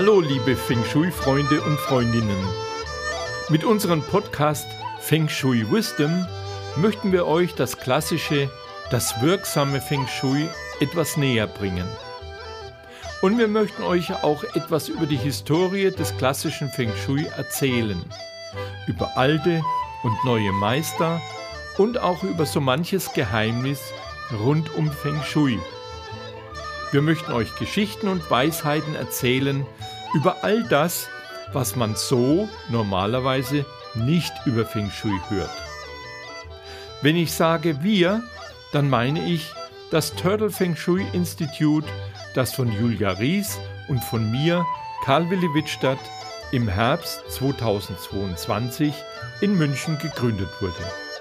Hallo liebe Feng Shui-Freunde und Freundinnen. Mit unserem Podcast Feng Shui Wisdom möchten wir euch das klassische, das wirksame Feng Shui etwas näher bringen. Und wir möchten euch auch etwas über die Historie des klassischen Feng Shui erzählen. Über alte und neue Meister und auch über so manches Geheimnis rund um Feng Shui. Wir möchten euch Geschichten und Weisheiten erzählen über all das, was man so normalerweise nicht über Feng Shui hört. Wenn ich sage wir, dann meine ich das Turtle Feng Shui Institute, das von Julia Ries und von mir, Karl-Willi Wittstadt, im Herbst 2022 in München gegründet wurde.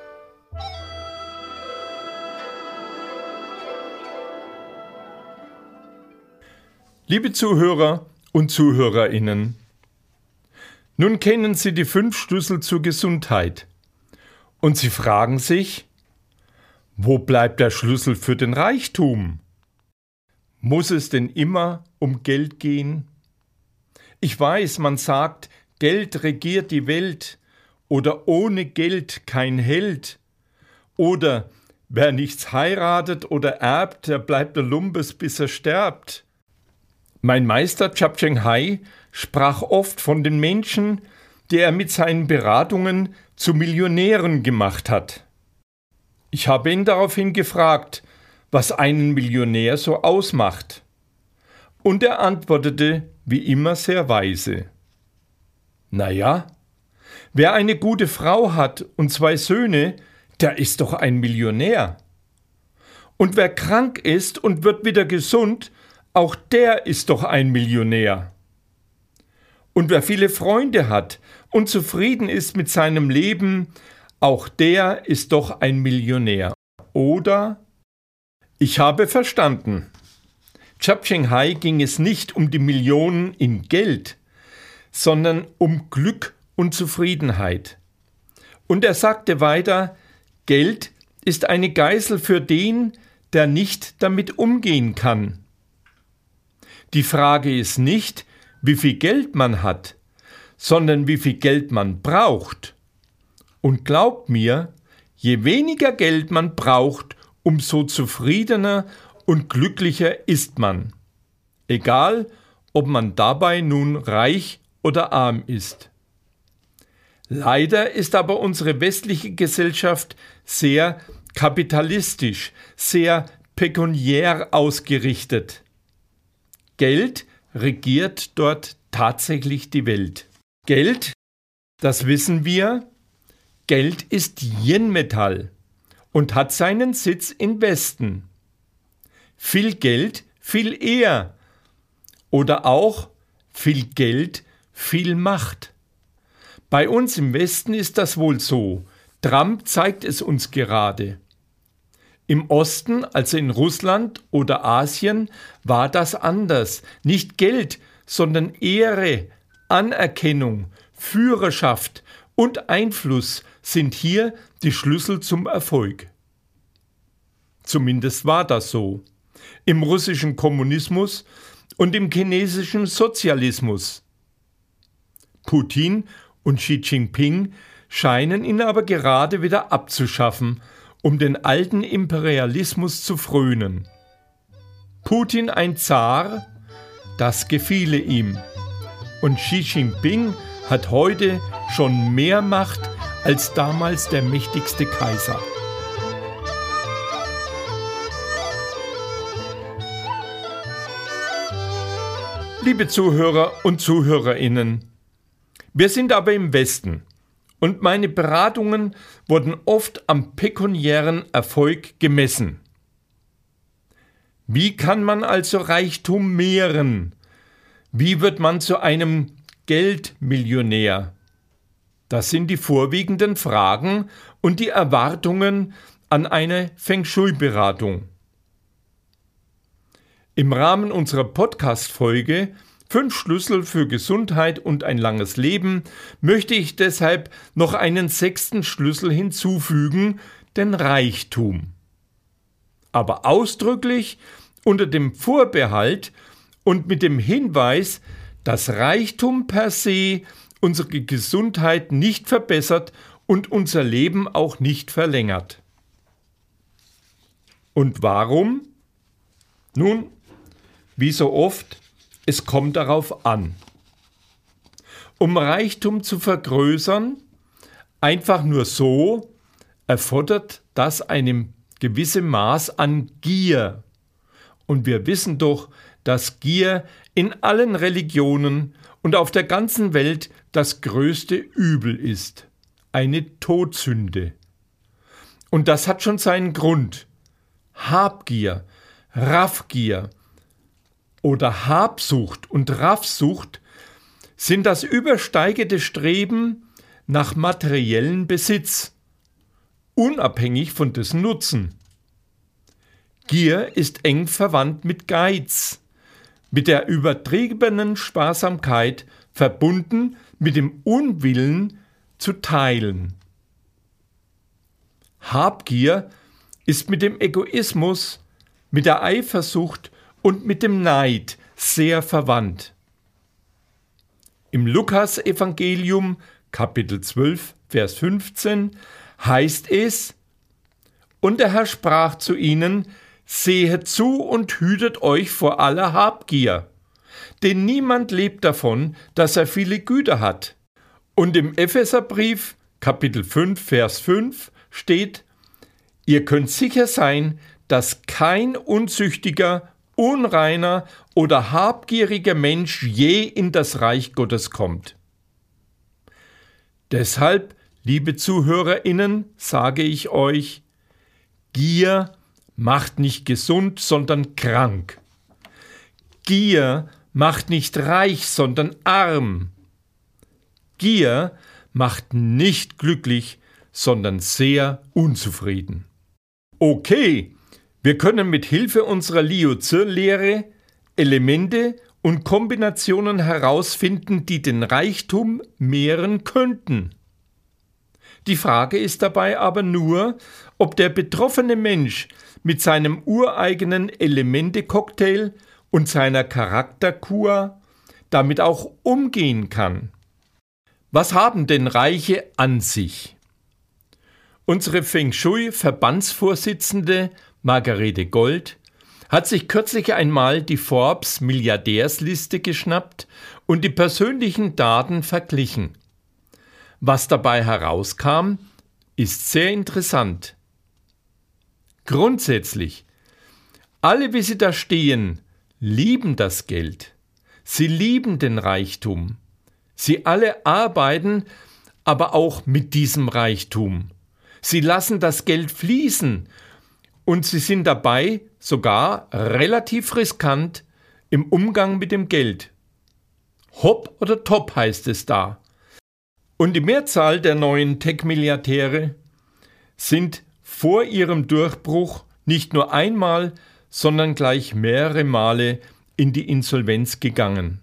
Liebe Zuhörer und Zuhörerinnen, nun kennen Sie die 5 Schlüssel zur Gesundheit und Sie fragen sich, wo bleibt der Schlüssel für den Reichtum? Muss es denn immer um Geld gehen? Ich weiß, man sagt, Geld regiert die Welt oder ohne Geld kein Held oder wer nichts heiratet oder erbt, der bleibt der Lumpes, bis er stirbt. Mein Meister Chap-Cheng Hai sprach oft von den Menschen, die er mit seinen Beratungen zu Millionären gemacht hat. Ich habe ihn daraufhin gefragt, was einen Millionär so ausmacht. Und er antwortete, wie immer sehr weise: Naja, wer eine gute Frau hat und 2 Söhne, der ist doch ein Millionär. Und wer krank ist und wird wieder gesund, auch der ist doch ein Millionär. Und wer viele Freunde hat und zufrieden ist mit seinem Leben, auch der ist doch ein Millionär. Oder: Ich habe verstanden. Chap-Cheng Hai ging es nicht um die Millionen in Geld, sondern um Glück und Zufriedenheit. Und er sagte weiter, Geld ist eine Geißel für den, der nicht damit umgehen kann. Die Frage ist nicht, wie viel Geld man hat, sondern wie viel Geld man braucht. Und glaubt mir, je weniger Geld man braucht, umso zufriedener und glücklicher ist man. Egal, ob man dabei nun reich oder arm ist. Leider ist aber unsere westliche Gesellschaft sehr kapitalistisch, sehr pekuniär ausgerichtet. Geld regiert dort tatsächlich die Welt. Geld, das wissen wir, Geld ist Yin-Metall und hat seinen Sitz im Westen. Viel Geld, viel eher. Oder auch viel Geld, viel Macht. Bei uns im Westen ist das wohl so. Trump zeigt es uns gerade. Im Osten, also in Russland oder Asien, war das anders. Nicht Geld, sondern Ehre, Anerkennung, Führerschaft und Einfluss sind hier die Schlüssel zum Erfolg. Zumindest war das so. Im russischen Kommunismus und im chinesischen Sozialismus. Putin und Xi Jinping scheinen ihn aber gerade wieder abzuschaffen, um den alten Imperialismus zu frönen. Putin ein Zar, das gefiele ihm. Und Xi Jinping hat heute schon mehr Macht als damals der mächtigste Kaiser. Liebe Zuhörer und Zuhörerinnen, wir sind aber im Westen. Und meine Beratungen wurden oft am pekuniären Erfolg gemessen. Wie kann man also Reichtum mehren? Wie wird man zu einem Geldmillionär? Das sind die vorwiegenden Fragen und die Erwartungen an eine Feng Shui-Beratung. Im Rahmen unserer Podcast-Folge 5 Schlüssel für Gesundheit und ein langes Leben möchte ich deshalb noch einen 6. Schlüssel hinzufügen, den Reichtum. Aber ausdrücklich unter dem Vorbehalt und mit dem Hinweis, dass Reichtum per se unsere Gesundheit nicht verbessert und unser Leben auch nicht verlängert. Und warum? Nun, wie so oft, es kommt darauf an. Um Reichtum zu vergrößern, einfach nur so, erfordert das einem gewisse Maß an Gier. Und wir wissen doch, dass Gier in allen Religionen und auf der ganzen Welt das größte Übel ist, eine Todsünde. Und das hat schon seinen Grund. Habgier, Raffgier oder Habsucht und Raffsucht sind das übersteigende Streben nach materiellen Besitz, unabhängig von dessen Nutzen. Gier ist eng verwandt mit Geiz, mit der übertriebenen Sparsamkeit verbunden mit dem Unwillen zu teilen. Habgier ist mit dem Egoismus, mit der Eifersucht und mit dem Neid sehr verwandt. Im Lukas-Evangelium, Kapitel 12, Vers 15, heißt es: Und der Herr sprach zu ihnen: Sehet zu und hütet euch vor aller Habgier, denn niemand lebt davon, dass er viele Güter hat. Und im Epheserbrief, Kapitel 5, Vers 5 steht: Ihr könnt sicher sein, dass kein unzüchtiger, unreiner oder habgieriger Mensch je in das Reich Gottes kommt. Deshalb, liebe ZuhörerInnen, sage ich euch: Gier macht nicht gesund, sondern krank. Gier macht nicht reich, sondern arm. Gier macht nicht glücklich, sondern sehr unzufrieden. Okay, wir können mit Hilfe unserer Liu-Zi-Lehre Elemente und Kombinationen herausfinden, die den Reichtum mehren könnten. Die Frage ist dabei aber nur, ob der betroffene Mensch mit seinem ureigenen Elemente-Cocktail und seiner Charakterkur damit auch umgehen kann. Was haben denn Reiche an sich? Unsere Feng Shui-Verbandsvorsitzende Margarete Gold hat sich kürzlich einmal die Forbes-Milliardärsliste geschnappt und die persönlichen Daten verglichen. Was dabei herauskam, ist sehr interessant. Grundsätzlich, alle wie sie da stehen, lieben das Geld. Sie lieben den Reichtum. Sie alle arbeiten aber auch mit diesem Reichtum. Sie lassen das Geld fließen und sie sind dabei sogar relativ riskant im Umgang mit dem Geld. Hopp oder top heißt es da. Und die Mehrzahl der neuen Tech-Milliardäre sind vor ihrem Durchbruch nicht nur einmal, sondern gleich mehrere Male in die Insolvenz gegangen.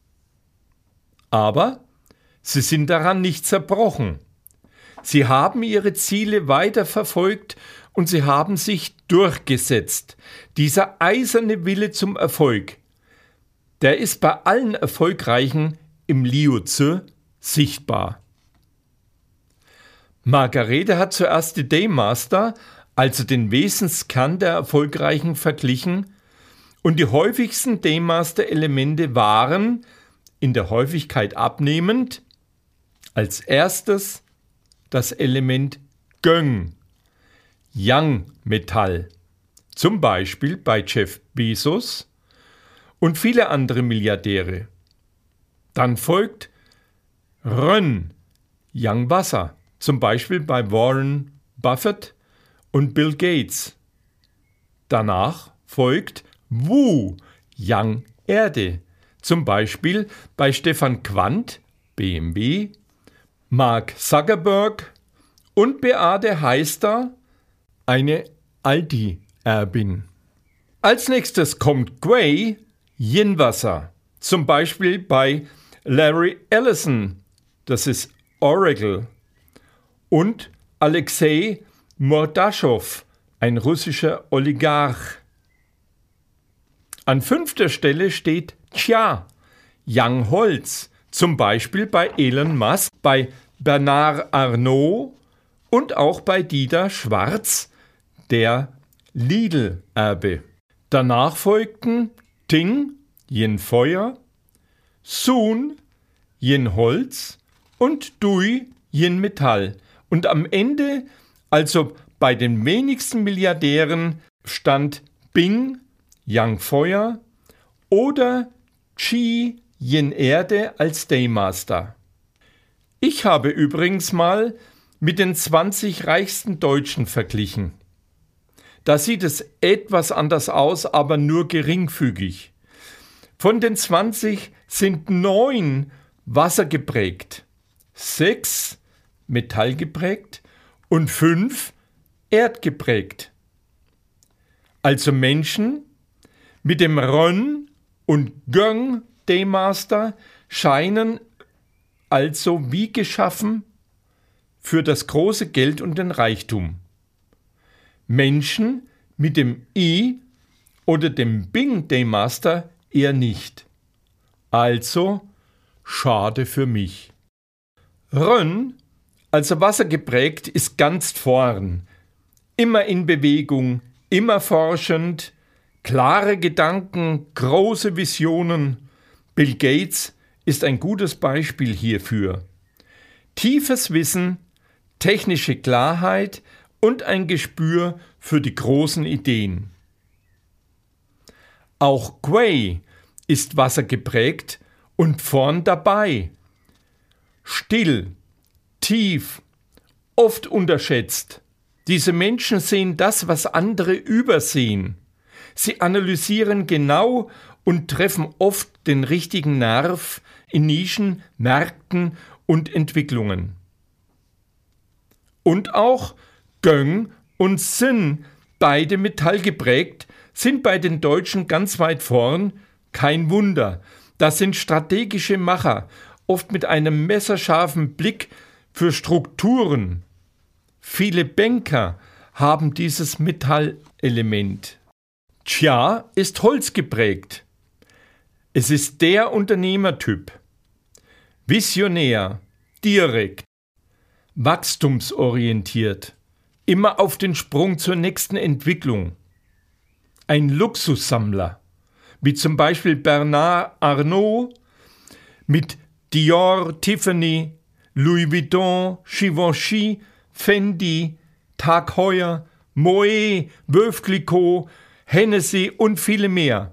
Aber sie sind daran nicht zerbrochen. Sie haben ihre Ziele weiter verfolgt und sie haben sich durchgesetzt. Dieser eiserne Wille zum Erfolg, der ist bei allen Erfolgreichen im Liu-Zi sichtbar. Margarete hat zuerst die Daymaster, also den Wesenskern der Erfolgreichen, verglichen und die häufigsten Daymaster-Elemente waren, in der Häufigkeit abnehmend, als erstes das Element Göng, Yang-Metall, zum Beispiel bei Jeff Bezos und viele andere Milliardäre. Dann folgt Rön, Yang-Wasser, zum Beispiel bei Warren Buffett und Bill Gates. Danach folgt Wu, Yang-Erde, zum Beispiel bei Stefan Quandt, BMW, Mark Zuckerberg und Beate Heister, eine Aldi-Erbin. Als nächstes kommt Gwei, Yin-Wasser, zum Beispiel bei Larry Ellison, das ist Oracle, und Alexei Mordaschow, ein russischer Oligarch. An 5. Stelle steht Xia, Yang-Holz, zum Beispiel bei Elon Musk, bei Bernard Arnault und auch bei Dieter Schwarz, der Lidl-Erbe. Danach folgten Ting, Yin Feuer, Sun, Yin Holz und Dui, Yin Metall. Und am Ende, also bei den wenigsten Milliardären, stand Bing, Yang Feuer oder Qi, Yin Erde als Daymaster. Ich habe übrigens mal mit den 20 reichsten Deutschen verglichen. Da sieht es etwas anders aus, aber nur geringfügig. Von den 20 sind 9 wassergeprägt, 6 metallgeprägt und 5 erdgeprägt. Also Menschen mit dem Rön und Göng Daymaster scheinen also wie geschaffen für das große Geld und den Reichtum. Menschen mit dem I oder dem Bing Daymaster eher nicht. Also schade für mich. Rön, also wassergeprägt, ist ganz vorn. Immer in Bewegung, immer forschend, klare Gedanken, große Visionen. Bill Gates ist ein gutes Beispiel hierfür. Tiefes Wissen, technische Klarheit und ein Gespür für die großen Ideen. Auch Quay ist wassergeprägt und vorn dabei. Still, tief, oft unterschätzt. Diese Menschen sehen das, was andere übersehen. Sie analysieren genau und treffen oft den richtigen Nerv in Nischen, Märkten und Entwicklungen. Und auch Göng und Sin, beide metallgeprägt, sind bei den Deutschen ganz weit vorn. Kein Wunder, das sind strategische Macher, oft mit einem messerscharfen Blick für Strukturen. Viele Banker haben dieses Metallelement. Xia ist holzgeprägt. Es ist der Unternehmertyp. Visionär, direkt, wachstumsorientiert, immer auf den Sprung zur nächsten Entwicklung. Ein Luxussammler, wie zum Beispiel Bernard Arnault mit Dior, Tiffany, Louis Vuitton, Givenchy, Fendi, Tag Heuer, Moet, Veuve Clicquot, Hennessy und viele mehr.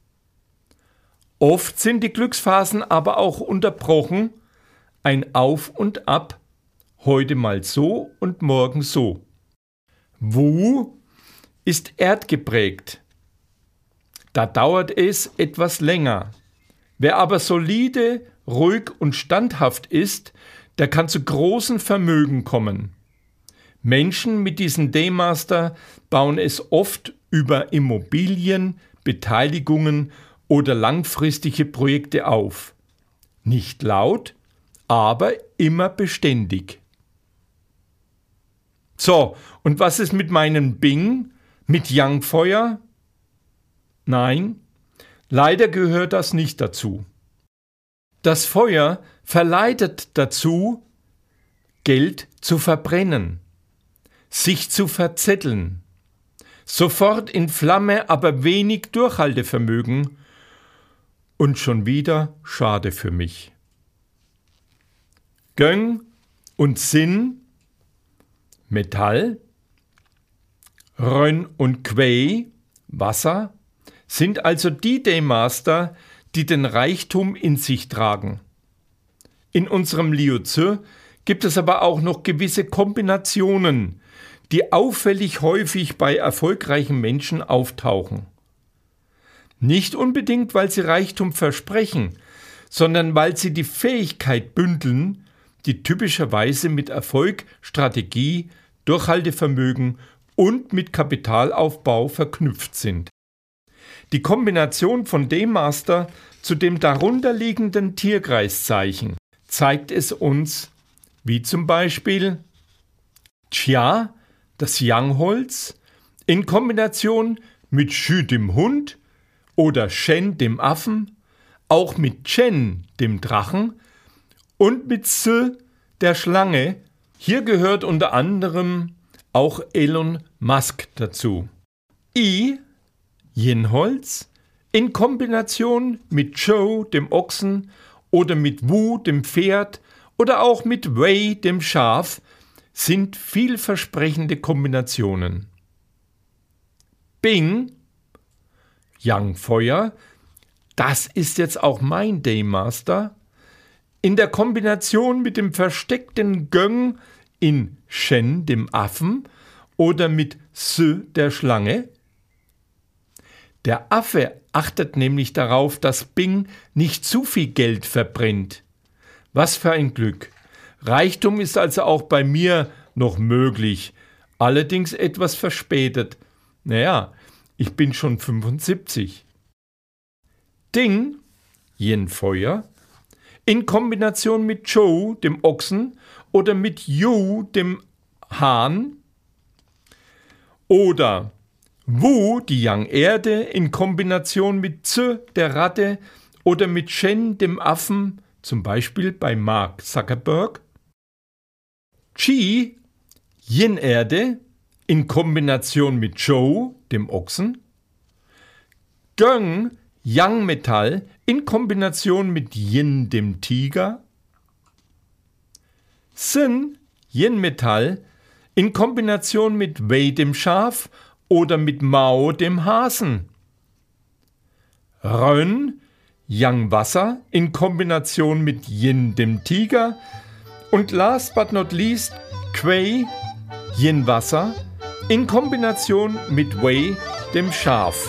Oft sind die Glücksphasen aber auch unterbrochen, ein Auf und Ab, heute mal so und morgen so. Wu ist erdgeprägt. Da dauert es etwas länger. Wer aber solide, ruhig und standhaft ist, der kann zu großen Vermögen kommen. Menschen mit diesem Daymaster bauen es oft über Immobilien, Beteiligungen oder langfristige Projekte auf. Nicht laut, aber immer beständig. So, und was ist mit meinem Bing, mit Yang Feuer? Nein, leider gehört das nicht dazu. Das Feuer verleitet dazu, Geld zu verbrennen, sich zu verzetteln. Sofort in Flamme, aber wenig Durchhaltevermögen. Und schon wieder schade für mich. Göng und Sin, Metall, Rön und Quay, Wasser, sind also die Daymaster, die den Reichtum in sich tragen. In unserem Liu Zi gibt es aber auch noch gewisse Kombinationen, die auffällig häufig bei erfolgreichen Menschen auftauchen. Nicht unbedingt, weil sie Reichtum versprechen, sondern weil sie die Fähigkeit bündeln, die typischerweise mit Erfolg, Strategie, Durchhaltevermögen und mit Kapitalaufbau verknüpft sind. Die Kombination von Daymaster zu dem darunterliegenden Tierkreiszeichen zeigt es uns, wie zum Beispiel Xia, das Yang-Holz, in Kombination mit Xu dem Hund oder Shen dem Affen, auch mit Chen, dem Drachen, und mit S, der Schlange. Hier gehört unter anderem auch Elon Musk dazu. I, Yin-Holz, in Kombination mit Zhou, dem Ochsen, oder mit Wu, dem Pferd, oder auch mit Wei, dem Schaf, sind vielversprechende Kombinationen. Bing, Yang Feuer, das ist jetzt auch mein Daymaster, in der Kombination mit dem versteckten Göng in Shen, dem Affen, oder mit S, der Schlange. Der Affe achtet nämlich darauf, dass Bing nicht zu viel Geld verbrennt. Was für ein Glück. Reichtum ist also auch bei mir noch möglich, allerdings etwas verspätet. Naja, ich bin schon 75. Ding, Yin Feuer, in Kombination mit Zhou, dem Ochsen, oder mit Yu, dem Hahn, oder Wu, die Yang Erde, in Kombination mit Z, der Ratte, oder mit Shen, dem Affen, zum Beispiel bei Mark Zuckerberg. Qi, Yin Erde, in Kombination mit Zhou, dem Ochsen. Göng, Yang Metall, in Kombination mit Yin, dem Tiger. Sin, Yin Metall, in Kombination mit Wei, dem Schaf, oder mit Mao, dem Hasen. Ren, Yang Wasser, in Kombination mit Yin, dem Tiger. Und last but not least, Quei, Yin Wasser, in Kombination mit Wei, dem Schaf.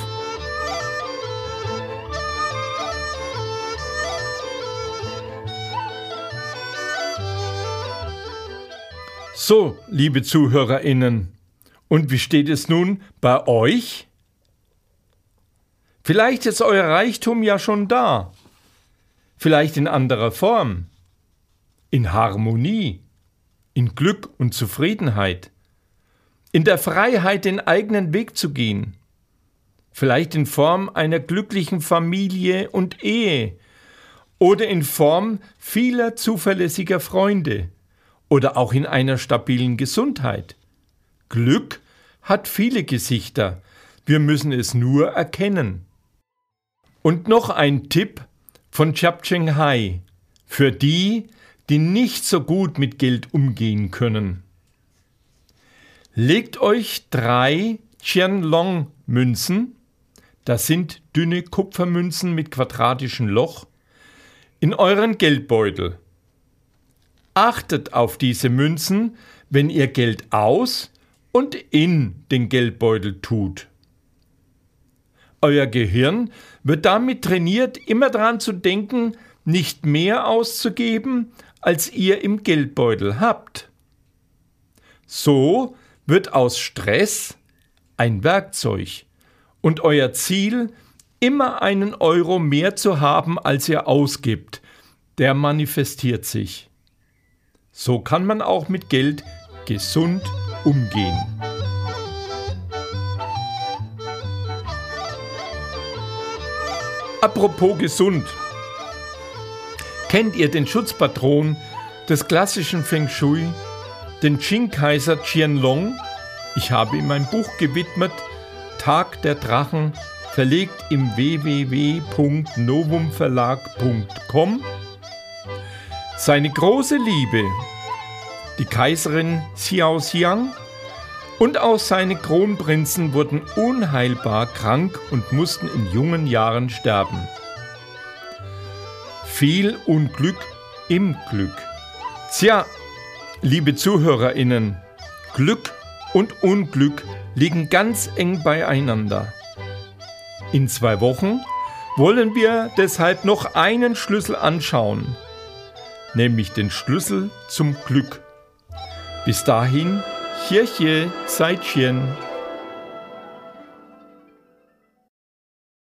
So, liebe ZuhörerInnen, und wie steht es nun bei euch? Vielleicht ist euer Reichtum ja schon da, vielleicht in anderer Form, in Harmonie, in Glück und Zufriedenheit, in der Freiheit, den eigenen Weg zu gehen, vielleicht in Form einer glücklichen Familie und Ehe oder in Form vieler zuverlässiger Freunde oder auch in einer stabilen Gesundheit. Glück hat viele Gesichter, wir müssen es nur erkennen. Und noch ein Tipp von Chap-Cheng Hai für die, die nicht so gut mit Geld umgehen können. Legt euch 3 Qianlong-Münzen, das sind dünne Kupfermünzen mit quadratischem Loch, in euren Geldbeutel. Achtet auf diese Münzen, wenn ihr Geld aus und in den Geldbeutel tut. Euer Gehirn wird damit trainiert, immer daran zu denken, nicht mehr auszugeben, als ihr im Geldbeutel habt. So wird aus Stress ein Werkzeug und euer Ziel, immer einen Euro mehr zu haben, als ihr ausgibt, der manifestiert sich. So kann man auch mit Geld gesund umgehen. Apropos gesund. Kennt ihr den Schutzpatron des klassischen Feng Shui, den Qing-Kaiser Qianlong? Ich habe ihm mein Buch gewidmet, Tag der Drachen, verlegt im www.novumverlag.com. Seine große Liebe, die Kaiserin Xiao Xiang, und auch seine Kronprinzen wurden unheilbar krank und mussten in jungen Jahren sterben. Viel Unglück im Glück. Tja, liebe ZuhörerInnen, Glück und Unglück liegen ganz eng beieinander. In 2 Wochen wollen wir deshalb noch einen Schlüssel anschauen, nämlich den Schlüssel zum Glück. Bis dahin, Xie Xie, Zai Qian.